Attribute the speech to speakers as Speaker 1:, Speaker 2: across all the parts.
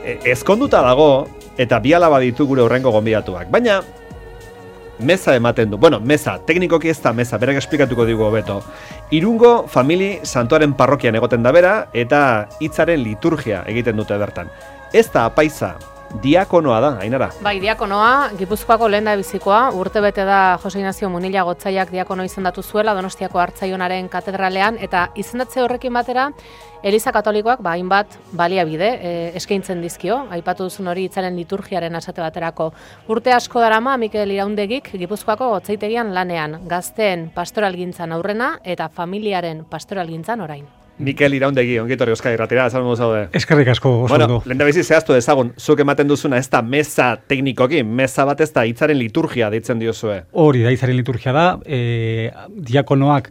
Speaker 1: ezkonduta dago, eta bi alaba ditu gure hurrengo gonbidatuak. Baina, meza ematen du. Bueno, meza, teknikoki ez da meza, berak esplikatuko digu hobeto. Irungo famili santuaren parrokian egoten da bera, eta hitzaren liturgia egiten dute bertan. Ez da apaiza, diakonoa da, Ainara.
Speaker 2: Bai, diakonoa, Gipuzkoako lehen da bizikoa, urte bete da Jose Ignacio Munilla Gotzaiak diakono izendatu zuela Donostiako Hartzaionaren katedralean, eta izendatze horrekin batera, Eliza Katolikoak hainbat baliabide eskaintzen dizkio, aipatu duzun hori hitzaren liturgiaren esate baterako. Urte asko darama Mikel Iraundegik Gipuzkoako Gotzaitegian lanean, gazteen pastoralgintzan aurrena eta familiaren pastoralgintzan orain.
Speaker 1: Mikel Iraundegi, ongitorri Euskadi Irratira, esan modu zaude.
Speaker 3: Eskerrik asko, oso ondo.
Speaker 1: Bueno, lehendabizi zehaztu dezagun, zuk ematen duzuna ez da meza teknikoki, meza bat ez da hitzaren liturgia deitzen diozue.
Speaker 3: Hori da, hitzaren liturgia da, diakonoak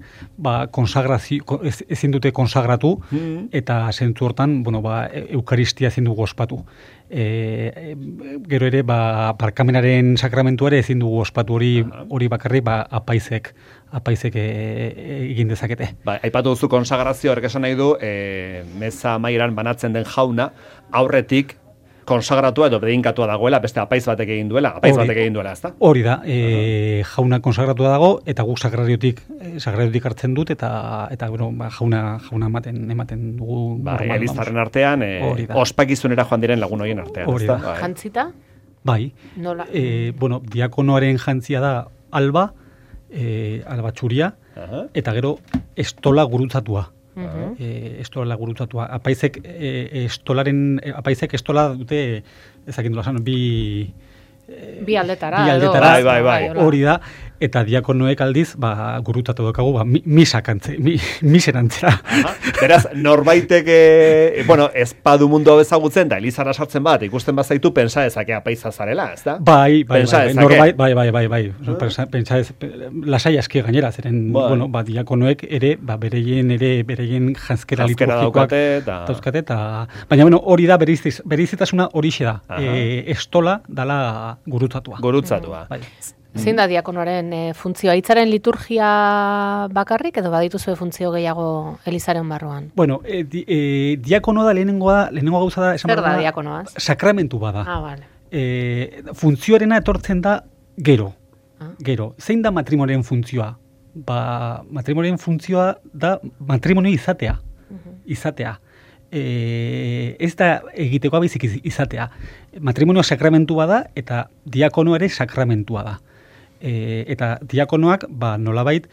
Speaker 3: ezin dute konsagratu, eta zentzu hortan, eukaristia ezin dugu ospatu. Gero ere, barkamenaren sakramentuare ezin dugu ospatu hori bakarri apaizek egin dezakete.
Speaker 1: Aipatu duzu konsagrazio, horrek esan nahi du, meza amaieran banatzen den jauna, aurretik konsagratua edo bedinkatua dagoela, beste apaiz batek egin duela, ezta?
Speaker 3: Hori da, jauna konsagratua dago, eta guk sagrariotik hartzen dut, eta jauna ematen dugu.
Speaker 1: Elizaren artean, ospakizunera joan diren lagun horien artean, ezta?
Speaker 2: Jantzita?
Speaker 3: Bai.
Speaker 2: Nola?
Speaker 3: Diakonoaren jantzia da alba txuria, eta gero estola gurutzatua. Estola gurutzatua. Apaizek estola dute, ezakin dula zan, bi aldetara.
Speaker 1: Bai.
Speaker 3: Hori da, eta diakonoek aldiz, gurutzatu dokagu, misen antzera.
Speaker 1: Beraz, norbaitek, ez padu mundu ezagutzen, da Elizara sartzen bat, ikusten bazaitu, pensa ezake apaiza zarela, ez da?
Speaker 3: Bai. Pensa ez, lasai aski gainera, zeren, diakonoek ere, bereien janzkera liturgikoak dauzkate, baina, hori da, bereizitasuna horixe da, estola dala gurutzatua.
Speaker 2: Zein da diakonoaren funtzioa? Hitzaren liturgia bakarrik edo badituzue funtzio gehiago Elizaren barruan?
Speaker 3: Diakono da lehenengo gauza da,
Speaker 2: zer da diakonoaz?
Speaker 3: Sakramentu bada.
Speaker 2: Vale.
Speaker 3: Funtzioarena etortzen da gero. Zein da matrimonioaren funtzioa? Matrimonioaren funtzioa da matrimonio izatea. Ez da egitekoa baizik izatea. Matrimonioa sakramentua da eta diakono ere sakramentua da. Eta diakonoak nolabait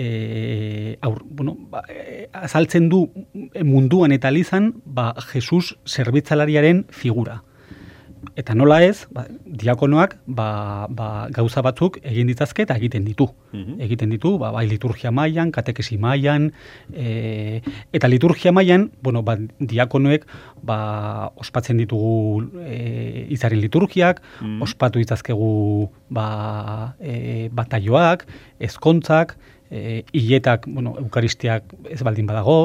Speaker 3: azaltzen du munduan eta Elizan Jesus zerbitzalariaren figura. Eta nola ez, diakonoak gauza batzuk egin ditzazke eta egiten ditu. Egiten ditu, bai liturgia mailan, katekesi mailan, eta liturgia mailan, diakonoek ospatzen ditugu izaren liturgiak, ospatu ditzazkegu bataioak, ezkontzak, hiletak, eukaristiak ez baldin badago,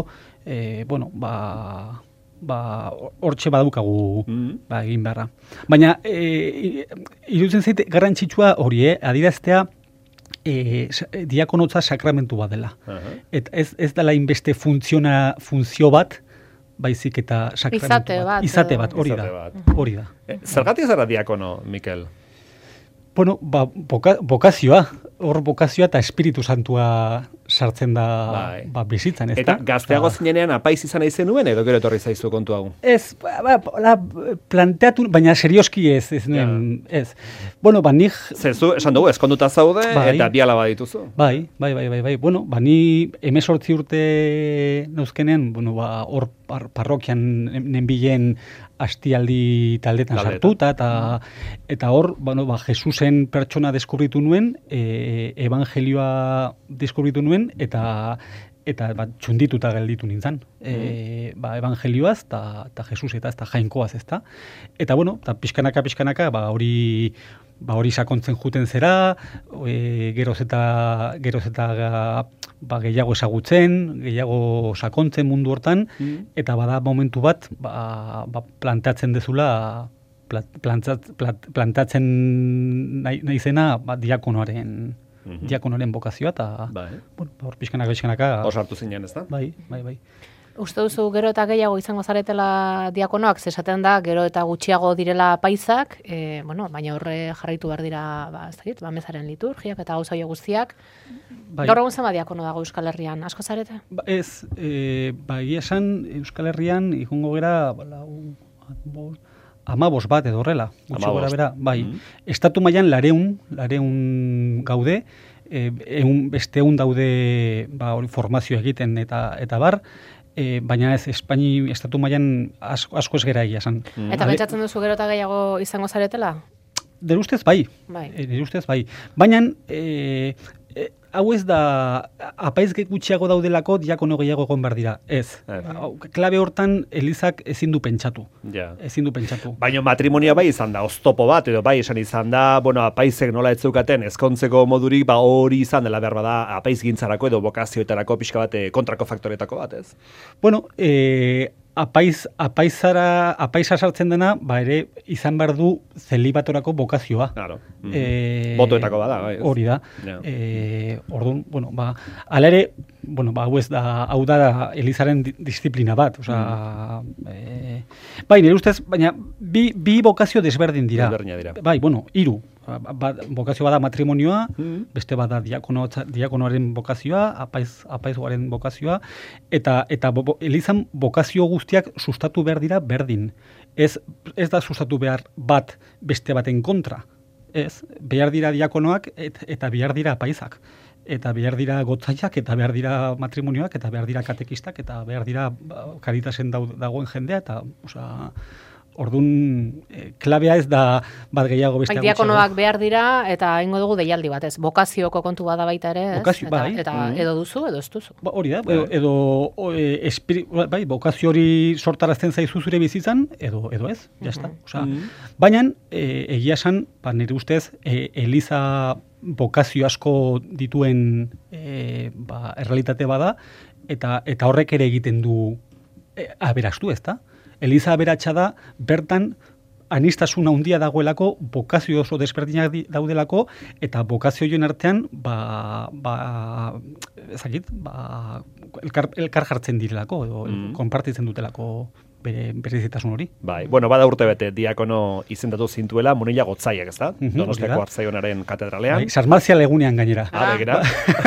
Speaker 3: hortxe badaukagu egin beharra. Baina, iruditzen zait garrantzitsua hori, adiraztea diakonotza sakramentu bat dela. Ez dela inbeste funtzio bat, baizik eta sakramentu bat. Izate bat, hori da.
Speaker 1: Zergatik zara diakono, Mikel?
Speaker 3: Bokazioa. Hor bokazioa eta Espiritu Santua sartzen da bizitzan, ez da?
Speaker 1: Eta gazteago zinenean apaiz izan nahi zenuen edo gero etorri zaizu kontu hau?
Speaker 3: Ez, planteatu, baina serioski ez nuen, ez. Nik...
Speaker 1: Zezu, esan dugu, eskonduta zaude eta bi alaba dituzu?
Speaker 3: Bai. Ni 18 urte nauzkenean, hor parrokian nenbilen astialdi taldetan sartuta, eta hor, Jesusen pertsona deskubritu nuen, evangelioa deskubritu nuen, eta txundituta gelditu nintzen. Evangelioaz, eta Jesus eta jainkoaz, ez da. Eta, pixkanaka, hori sakontzen juten zera, geroz eta gehiago ezagutzen, gehiago sakontzen mundu hortan, eta bada momentu bat, planteatzen dezula, plantatzen nahi zena diakonoaren bokazioa, eta hor pixkanaka...
Speaker 1: Hor sartu zinen, ez da?
Speaker 3: Bai.
Speaker 2: Uste duzu gero eta gehiago izango zaretela diakonoak, esaten da gero eta gutxiago direla apaisak, baina horre jarraitu behar dira, mezaren liturgiak eta gauza guztiak. Gaur egun zema diakono dago Euskal Herrian, asko zarete?
Speaker 3: Ez, egia esan Euskal Herrian ikungo gera 15 bat edo horrela, gutxi gora bera, bai. Estatu mailan 200 gaude, beste 100 daude formazio egiten eta bar, baina ez estatu mailan asko ez gera egia esan.
Speaker 2: Eta pentsatzen duzu gero eta gehiago izango zaretela?
Speaker 3: Nire ustez bai. Baina hau ez da apaiz gutxiago daudelako diakono gehiago egon behar dira. Ez. Klabe hortan Elizak ezin du pentsatu.
Speaker 1: Baina matrimonia bai izan da, oztopo bat, edo bai esan izan da, apaizek nola ez zeukaten ezkontzeko modurik, hori izan dela behar bada apaiz gintzarako edo bokazioetarako pixka bat kontrako faktoretako bat, ez?
Speaker 3: Apaiza sartzen dena, ere izan behar du zelibatorako bokazioa.
Speaker 1: Claro. Botoetako bada.
Speaker 3: Hori da. Orduan, ala ere, hau da Elizaren disiplina bat. Nire ustez, baina bi bokazio desberdin dira. Bai, 3. Bokazio bada matrimonioa, beste bada diakonoaren bokazioa, apaizuaren bokazioa, eta Elizan bokazio guztiak sustatu behar dira berdin. Ez da sustatu behar bat beste baten kontra. Ez, behar dira diakonoak eta behar dira apaizak. Eta behar dira gotzaiak, eta behar dira matrimonioak, eta behar dira katekistak, eta behar dira karitasen dagoen jendea, eta orduan, klabea ez da bat gehiago besteago.
Speaker 2: Diakonoak behar dira, eta ingo dugu deialdi bat, ez? Bokazioko kontu bada baita ere, ez?
Speaker 3: Bokazio, bai.
Speaker 2: Eta edo duzu, edo ez duzu.
Speaker 3: Hori da, edo bokazio hori sortarazten zaizu zure bizitzan, edo ez, jazta. Baina, egia esan, nire ustez, Eliza bokazio asko dituen errealitate bada, eta horrek ere egiten du aberastu, ez da? Eliza aberatsa da, bertan anistasuna handia dagoelako, bokazio oso desberdinak daudelako, eta bokazio joen artean, elkar jartzen direlako, edo konpartitzen dutelako berezitasun hori.
Speaker 1: Bai, bada urte bete, diakono izendatu zintuela, Munilla Gotzaiak, ez da? Donostiako Artzaionaren katedralean.
Speaker 3: San Marzial egunean gainera.
Speaker 1: Begira.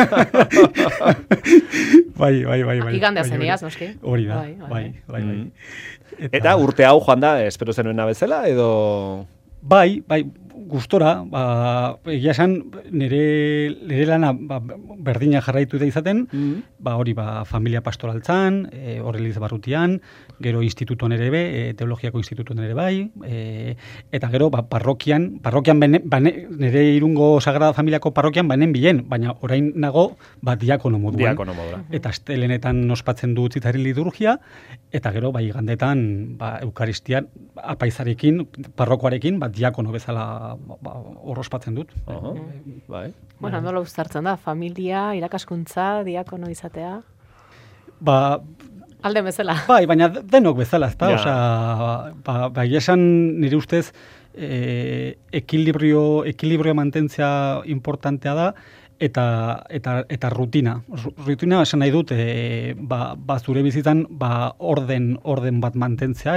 Speaker 3: Bai.
Speaker 2: Igandea zeniaz, noski.
Speaker 3: Hori da, bai.
Speaker 1: Eta urte hau joan da, espero zenuena bezala, edo...
Speaker 3: Bai, gustora, egia esan, nire lana berdina jarraitu da izaten, hori familia pastoraltzan, Eliz barrutian, gero institutuan ere teologiako institutuan ere bai, eta gero parrokian nire Irungo Sagrada Familiako parrokian banen bilen, baina orain nago diakono moduan. Eta astelenetan ospatzen du Tzitzari liturgia, eta gero igandetan Eukaristian apaizarekin, parrokoarekin, diakono bezala horrospatzen dut.
Speaker 2: Nola uztartzen da, familia, irakaskuntza, diakono izatea? Alde bezala.
Speaker 3: Bai, baina denok bezala, ez da? Esan nire ustez, ekilibrio mantentzea importantea da, eta rutina. Rutina esan nahi dut, zure bizitan orden bat mantentzea,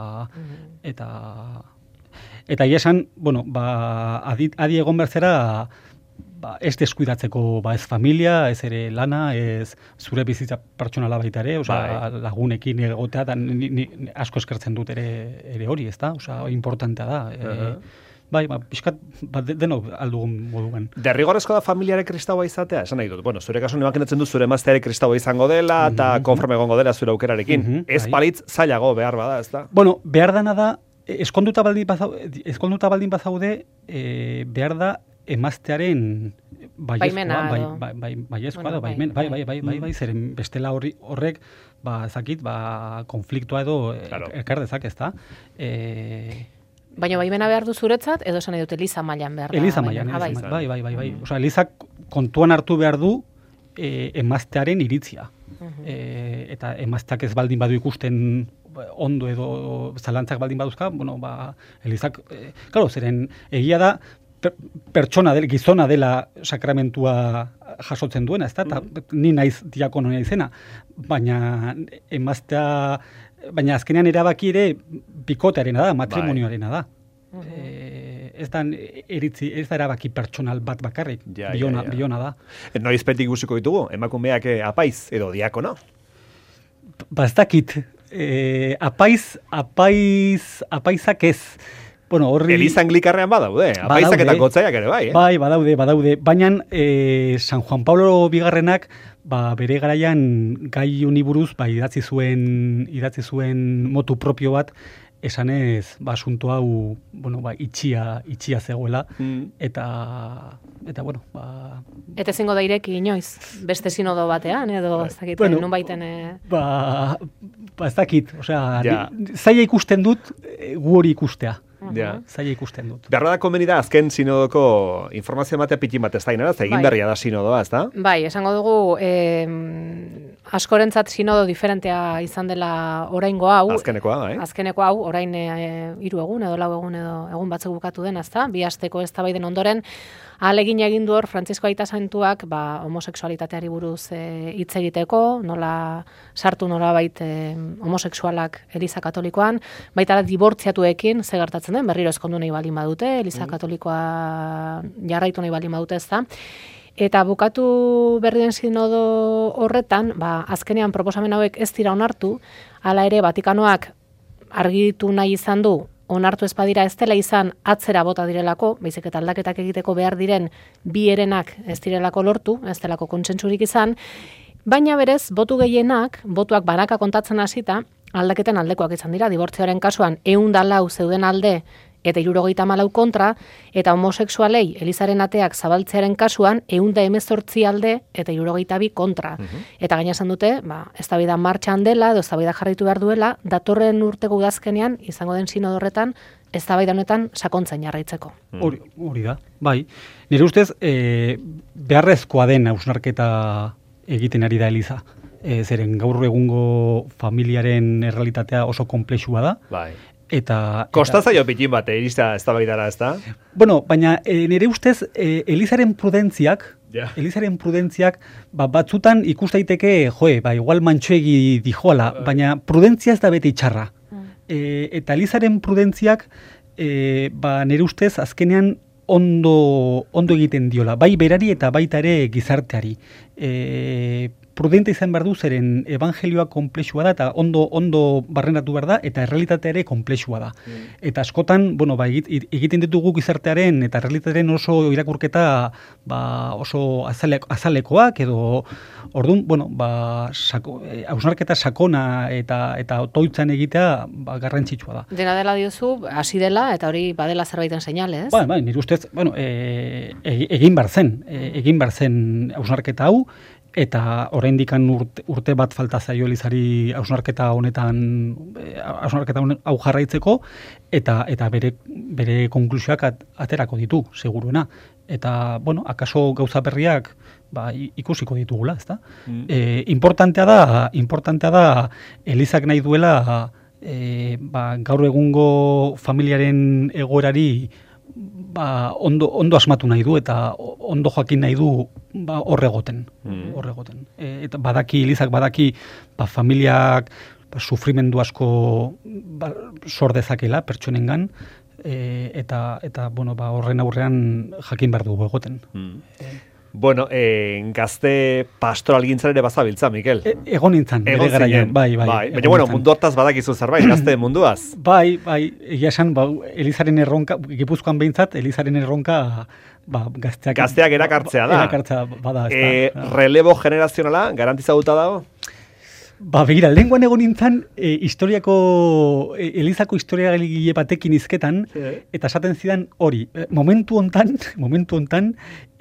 Speaker 3: eta esan, adi egon berzera, ez deskuidatzeko ez familia, ez ere lana, ez zure bizitza pertsonala baita ere, lagunekin egotea, asko eskertzen dut ere hori, ez da? Importantea da. Pixkat, denok aldugun moduan.
Speaker 1: Derrigorrezko da familiare kristaua izatea? Esan nahi dut, zure kasuan imaginatzen du zure emazteare kristaua izango dela, eta konforme egongo dela zure aukerarekin. Ez balitz zailago behar bada, ez da?
Speaker 3: Behar dana da, eskonduta baldin bazaude, behar da emaztearen baiezkoa, zeren bestela horrek, konfliktoa edo ekar dezak, ez da?
Speaker 2: Baina baimena behar du zuretzat, edo esan edut Eliza mailan behar da?
Speaker 3: Eliza mailan, bai. Eliza kontuan hartu behar du emaztearen iritzia. Eta emazteak ez baldin badu ikusten ondo edo zalantzak baldin baduzka, Elizak, zeren egia da, pertsona dela, gizona dela sakramentua jasotzen duena, ezta? Ta ni naiz diakono naizena, baina emaztea, baina azkenean erabaki ere bikotearena da, matrimonioarena da. Ez da erabaki pertsonal bat bakarrik, biona da.
Speaker 1: Noizpetik guziko ditugu, emakumeak apaiz edo diakono?
Speaker 3: Ez dakit, apaizak ez. Bueno,
Speaker 1: Eliza Anglikarrean badaude, apaizak eta gotzaiak ere bai.
Speaker 3: Bai, badaude. Baina San Juan Pablo bigarrenak bere garaian gai honi buruz idatzi zuen motu propio bat, esanez, asunto hau, itxia zegoela, eta bueno,
Speaker 2: Eta ezingo da ireki inoiz, beste sinodo batean, edo ez dakit, nun baiten...
Speaker 3: Ez dakit, zaila ikusten dut, gu hori ikustea. Zaila ikusten dut.
Speaker 1: Berra da konbeni da, azken sinodoko informazio ematea pitin bat ez da inara, egin berria da sinodoa, ez da?
Speaker 2: Bai, esango dugu, askorentzat sinodo diferentea izan dela oraingo hau. Azkeneko hau, orain 3 egun edo 4 egun edo egun batzuk bukatu den, ez da? 2 asteko eztabaiden ondoren, ahalegin egin du hor Frantzisko Aita Santuak homosexualitateari buruz hitz egiteko, nola sartu nolabait homosexualak Eliza Katolikoan, baita da dibortziatuekin ze gertatzen den, berriro ezkondu nahi baldin badute, Eliza Katolikoa jarraitu nahi baldin badute, ez da. Eta bukatu berri den sinodo horretan, azkenean proposamen hauek ez dira onartu, hala ere Vatikanoak argitu nahi izan du, onartu ez badira ez dela izan atzera bota direlako, baizik eta aldaketak egiteko behar diren 2 herenak ez direlako lortu, ez delako kontsentsurik izan, baina berez, botuak banaka kontatzen hasita, aldaketen aldekoak izan dira, dibortzioaren kasuan 104 zeuden alde eta 74 kontra, eta homosexualei Elizaren ateak zabaltzearen kasuan 118 alde eta 72 kontra. Eta gaina esan dute, eztabaida martxan dela, edo eztabaida jarraitu behar duela, datorren urteko udazkenean izango den sinodo horretan, eztabaida honetan sakontzen jarraitzeko.
Speaker 3: Hori da, bai. Nire ustez, beharrezkoa den hausnarketa egiten ari da Eliza. Zeren gaur egungo familiaren errealitatea oso konplexua da.
Speaker 1: Bai. Kostazaio pitin bat, irista eztabaidara, ez da?
Speaker 3: Bueno, baina nire ustez, Elizaren prudentziak, batzutan ikus daiteke, igual mantxoegi dijoala, baina prudentzia ez da beti txarra. Eta Elizaren prudentziak, nire ustez, azkenean ondo egiten diola, bai berari eta baita ere gizarteari. Prudente izan behar du, zeren evangelioa konplexua da, eta ondo barrenatu behar da, eta errealitatea ere konplexua da. Eta askotan, egiten ditugu gizartearen eta errealitatearen oso irakurketa oso azalekoak, edo orduan, hausnarketa sakona eta otoitzan egitea garrantzitsua da.
Speaker 2: Dena dela diozu, hasi dela, eta hori badela zerbaiten seinale, ez?
Speaker 3: Bai, nire ustez, egin behar zen hausnarketa hau, eta oraindikan urte bat falta zaio Elizari hausnarketa hau jarraitzeko, eta bere konklusioak aterako ditu, seguruena. Eta, akaso gauza berriak ikusiko ditugula, ezta? Importantea da Elizak nahi duela gaur egungo familiaren egoerari ondo asmatu nahi du eta ondo joakin nahi du horregoten. Eta Elizak badaki familiak sufrimendu asko sor dezakela pertsonengan, eta horren aurrean jakin behar dugu egoten.
Speaker 1: Gazte pastoralgintzan ere bazabiltza, Mikel.
Speaker 3: Egon nintzen, bere garaian. Bai.
Speaker 1: Baina, mundu hortaz badakizu zerbait, gazte munduaz.
Speaker 3: Bai, egia esan, Elizaren erronka, Gipuzkoan behintzat, Elizaren erronka
Speaker 1: gazteak erakartzea da.
Speaker 3: Erakartzea bada.
Speaker 1: Relebo generazionala, garantizaduta dago?
Speaker 3: Begira, lehenguan egon nintzen, Elizako historiagile batekin izketan, eta esaten zidan hori. Momentu hontan,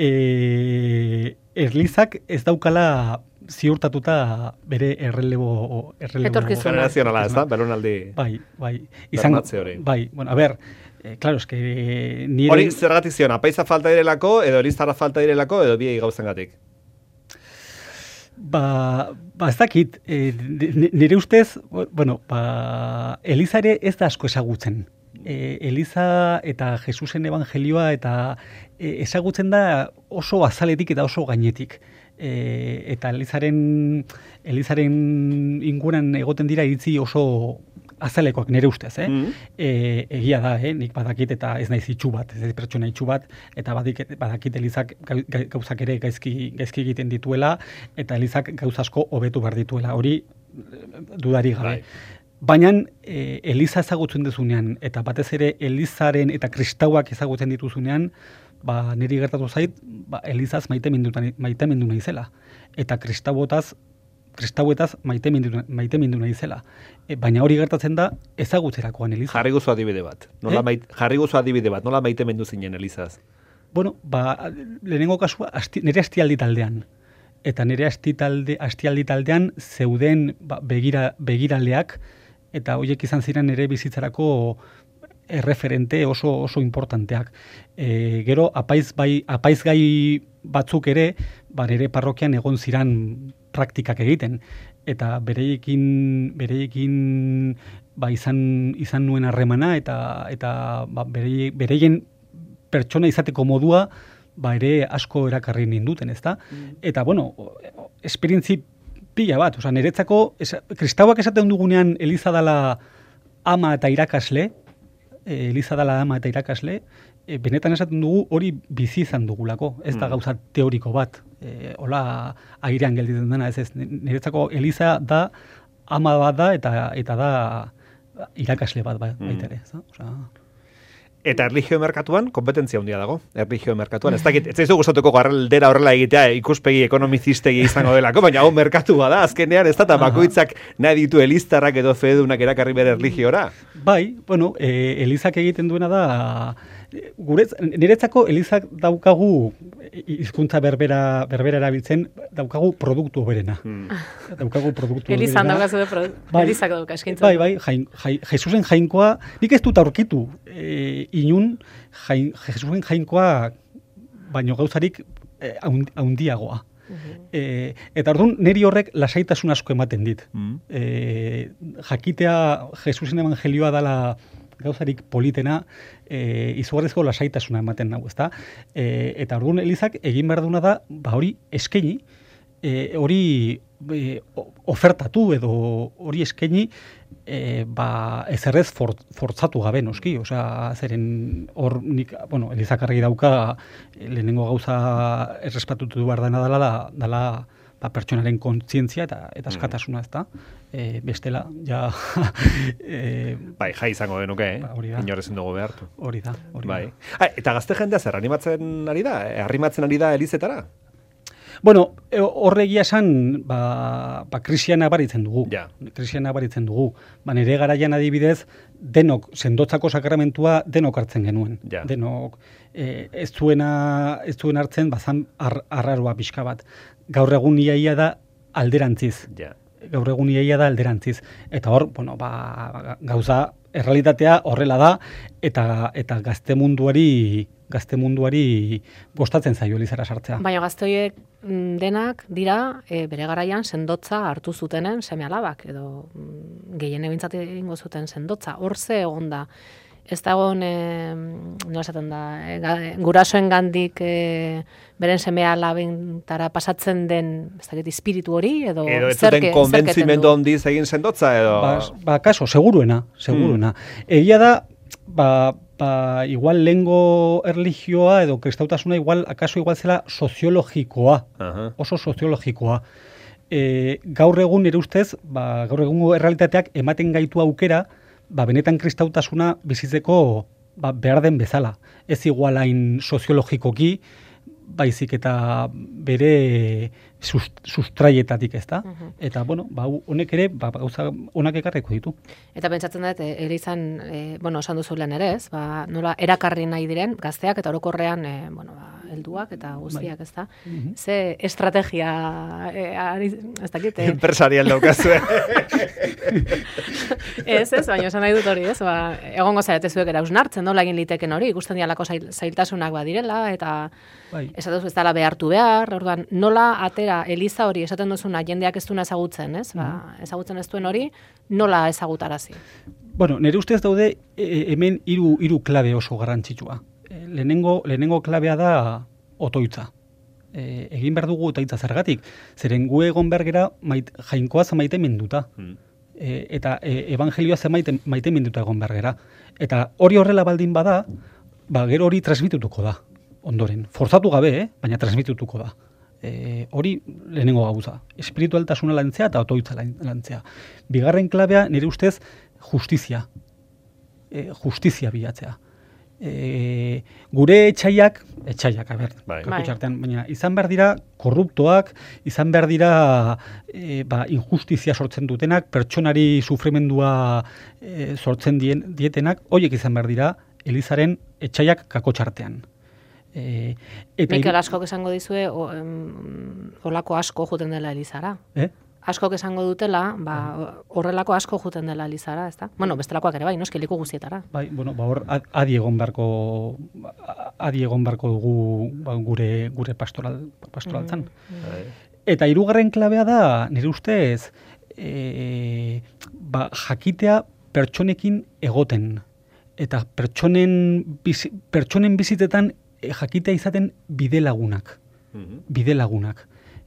Speaker 3: Elizak ez daukala ziurtatuta bere errelebo
Speaker 1: generazionala, ez da? Belonaldi.
Speaker 3: Bai.
Speaker 1: Bermatze hori.
Speaker 3: Bai, a ber, claro, es que nire...
Speaker 1: Hori zergatik zion, apaiza falta direlako, edo Elizarra falta direlako, edo biei gauzengatik?
Speaker 3: Ez dakit, nire ustez, Elizare ez da asko ezagutzen. Eliza eta Jesusen evangelioa eta ezagutzen da oso azaletik eta oso gainetik. Eta Elizaren inguran egoten dira iritzi oso azalekoak nire ustez, egia da, nik badakit eta ez naiz itxu bat, ez pertsona itxu bat, eta badakit Elizak gauzak ere gaizki egiten dituela, eta Elizak gauzasko hobetu behar dituela, hori dudari gabe. Baina Eliza ezagutzen duzunean, eta batez ere Elizaren eta kristauak ezagutzen dituzunean, niri gertatu zait, Elizaz maitemindu naizela, eta kristauetaz maitemindu naizela. Baina hori gertatzen da ezagutzerakoan Eliza.
Speaker 1: Jarri guzu adibide bat. Nola maitemindu zinen Elizaz?
Speaker 3: Bueno, lehenengo kasua nire astialdi taldean. Eta nire astialdi taldean zeuden begiraleak, eta horiek izan ziren nire bizitzarako erreferente oso importanteak. Gero apaizgai batzuk ere, nire parrokian egon ziren praktikak egiten, eta bereiekin izan nuen harremana, eta bereien pertsona izateko modua ere asko erakarri ninduten, ezta? Eta, bueno, esperientzi pila bat, niretzako, kristauak esaten dugunean Eliza dala ama eta irakasle, benetan esaten dugu hori bizi izan dugulako, ez da gauza teoriko bat, hola airean gelditzen dena, ez, niretzako Eliza da ama bat da eta da irakasle bat baita ere, ez da?
Speaker 1: Eta erlijio merkatuan, kompetentzia handia dago, erlijio merkatuan. Ez dakit, ez zaizu gustatuko galdera horrela egitea, ikuspegi ekonomizistegi izango delako, baina hau merkatua da, azkenean ez da, eta bakoitzak nahi ditu eliztarrak edo fedunak erakarri bere erlijiora.
Speaker 3: Bai, bueno, Elizak egiten duena da, niretzako Elizak daukagu, hizkuntza berbera erabiltzen, daukagu produktu berena. Daukagu produktu berena.
Speaker 2: Elizan daukazu Elizak dauka eskaintza.
Speaker 3: Bai, Jesusen jainkoa, nik ez dut aurkitu, inun Jesusen jainkoa baino gauzarik haundiagoa. Eta orduan, niri horrek lasaitasun asko ematen dit. Jakitea Jesusen evangelioa dala gauzarik politena, izugarrizko lasaitasuna ematen nago, ezta? Eta orduan Elizak egin behar duna da, hori eskaini, hori ofertatu edo hori eskaini, ezerrez fortzatu gabe noski, zeren hor nik, Elizak argi dauka lehenengo gauza errespatutu behar dena dela pertsonaren kontzientzia eta askatasuna, ezta? Bestela, ja...
Speaker 1: jai izango genuke, inorezin dugu behartu.
Speaker 3: Hori da.
Speaker 1: Eta gazte jendea zer animatzen ari da? Arrimatzen ari da Elizetara?
Speaker 3: Bueno, horregia esan, krisiana baritzen dugu. Krisiana baritzen dugu. Nire garaian adibidez, denok, sendotzako sakramentua denok hartzen genuen. Denok, ez zuen hartzen, bazan arraroa pixka bat. Gaur egun iaia da alderantziz. Eta hor, gauza, errealitatea horrela da, eta gazte munduari gostatzen zaio Elizara sartzea.
Speaker 2: Baina gazte horiek denak dira bere garaian sendotza hartu zutenen seme alabak, edo gehien ebintzat egingo zuten sendotza. Hor ze egon da. Ez da egon, nola esaten da, gurasoen gandik beren seme alabentara pasatzen den, ez dakit, espiritu hori, edo
Speaker 1: ez zuten konbentzimendu handiz egin sendotza, edo...
Speaker 3: Kaso, seguruena. Egia da, igual lengo erlijioa edo kristautasuna igual zela soziologikoa, oso soziologikoa. Gaur egun ere ustez, gaur egungo errealitateak ematen gaitu aukera, benetan kristautasuna bizitzeko behar den bezala. Ez igualain soziologikoki, baizik eta bere sustraietatik, ez da? Eta, honek ere, gauza honak ekarreko ditu.
Speaker 2: Eta pentsatzen dut, Elizan, esan duzu lehen ere, ez? Nola erakarri nahi diren, gazteak eta orokorrean, helduak eta guztiak, ez da? Ze estrategia, ez dakit?
Speaker 1: Empresarial daukazue.
Speaker 2: Ez, baina esan nahi dut hori, ez? Egongo zarete zuek erausnartzen, nola egin liteken hori, ikusten dialako zailtasunak badirela, eta esatuzu ez dela behartu behar, orduan, nola atera Eliza hori esaten duzuna jendeak ez duena ezagutzen, ez? Ezagutzen ez duen hori, nola ezagutarazi?
Speaker 3: Bueno, nire ustez daude hemen hiru klabe oso garrantzitsua. Lehenengo klabea da otoitza. Egin behar dugu otoitza zergatik. Zeren gu egon behar gera jainkoaz maite menduta. Eta evangelioaz maite menduta egon behar gera. Eta hori horrela baldin bada, gero hori transmitutuko da. Ondoren. Forzatu gabe, baina transmitutuko da. Hori lehenengo gauza. Espiritualtasuna lantzea eta otoitza lantzea. Bigarren klabea nire ustez justizia. Justizia bilatzea. Gure etxaiak, baina izan behar dira korruptoak, izan behar dira injustizia sortzen dutenak, pertsonari sufrimendua sortzen dietenak, horiek izan behar dira Elizaren etxaiak kakotxartean.
Speaker 2: Mikel askok esango dizue, horrelako asko juten dela Elizara. Askok esango dutela, horrelako asko juten dela Elizara, ezta? Bueno, bestelakoak ere bai, noski liku guztietara.
Speaker 3: Bai, bueno, hor adi egon beharko dugu gure pastoraltzan. Eta hirugarren klabea da, nire ustez, jakitea pertsonekin egoten. Eta pertsonen bizitetan jakitea izaten bidelagunak. Bidelagunak.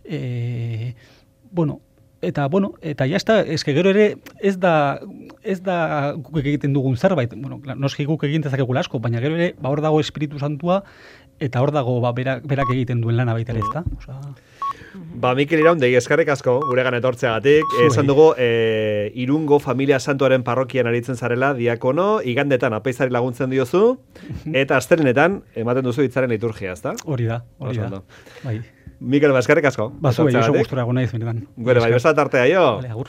Speaker 3: Eta jazta, eske gero ere ez da guk egiten dugun zerbait, noski guk egin dezakegula asko, baina gero ere hor dago Espiritu Santua eta hor dago berak egiten duen lana baita ere, ezta?
Speaker 1: Mikel Iraundegi, eskerrik asko guregan etortzeagatik. Esan dugu, Irungo Familia Santuaren parrokian aritzen zarela, diakono, igandetan apeizari laguntzen diozu, eta astelenenetan ematen duzu hitzaren liturgia, ezta?
Speaker 3: Hori da. Bai.
Speaker 1: Mikel, eskerrik asko.
Speaker 3: Zuei, oso gustora gona izan.
Speaker 1: Gure, bai, besta tartea, jo.